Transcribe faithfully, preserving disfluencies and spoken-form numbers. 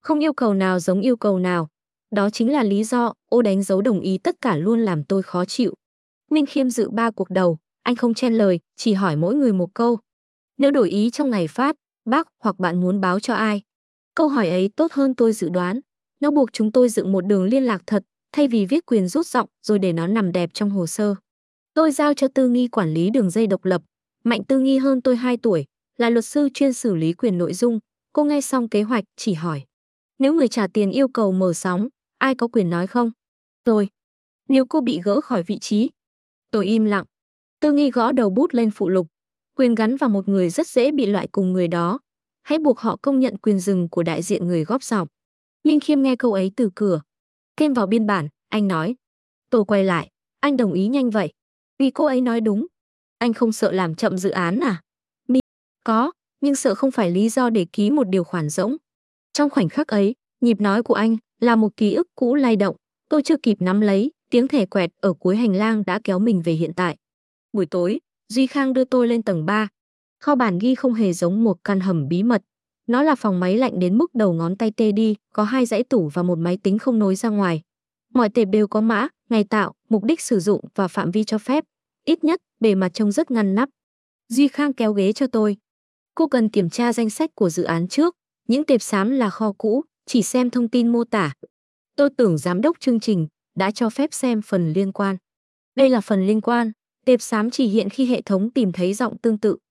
Không yêu cầu nào giống yêu cầu nào. Đó chính là lý do ô đánh dấu đồng ý tất cả luôn làm tôi khó chịu. Minh Khiêm dự ba cuộc đầu, anh không chen lời, chỉ hỏi mỗi người một câu. Nếu đổi ý trong ngày phát, bác hoặc bạn muốn báo cho ai? Câu hỏi ấy tốt hơn tôi dự đoán. Nó buộc chúng tôi dựng một đường liên lạc thật, thay vì viết quyền rút giọng rồi để nó nằm đẹp trong hồ sơ. Tôi giao cho Tư Nghi quản lý đường dây độc lập. Mạnh Tư Nghi hơn tôi hai tuổi, là luật sư chuyên xử lý quyền nội dung. Cô nghe xong kế hoạch, chỉ hỏi. Nếu người trả tiền yêu cầu mở sóng, ai có quyền nói không? Tôi. Nếu cô bị gỡ khỏi vị trí. Tôi im lặng. Tư Nghi gõ đầu bút lên phụ lục. Quyền gắn vào một người rất dễ bị loại cùng người đó. Hãy buộc họ công nhận quyền dừng của đại diện người góp giọng. Minh Khiêm nghe câu ấy từ cửa. Thêm vào biên bản, anh nói. Tôi quay lại. Anh đồng ý nhanh vậy. Vì cô ấy nói đúng. Anh không sợ làm chậm dự án à? Mi. Có, nhưng sợ không phải lý do để ký một điều khoản rỗng. Trong khoảnh khắc ấy, nhịp nói của anh là một ký ức cũ lay động. Tôi chưa kịp nắm lấy, tiếng thẻ quẹt ở cuối hành lang đã kéo mình về hiện tại. Buổi tối, Duy Khang đưa tôi lên tầng ba. Kho bản ghi không hề giống một căn hầm bí mật. Nó là phòng máy lạnh đến mức đầu ngón tay tê đi, có hai dãy tủ và một máy tính không nối ra ngoài. Mọi tệp đều có mã, ngày tạo, mục đích sử dụng và phạm vi cho phép. Ít nhất, bề mặt trông rất ngăn nắp. Duy Khang kéo ghế cho tôi. Cô cần kiểm tra danh sách của dự án trước. Những tệp xám là kho cũ, chỉ xem thông tin mô tả. Tôi tưởng giám đốc chương trình đã cho phép xem phần liên quan. Đây là phần liên quan. Tệp xám chỉ hiện khi hệ thống tìm thấy giọng tương tự.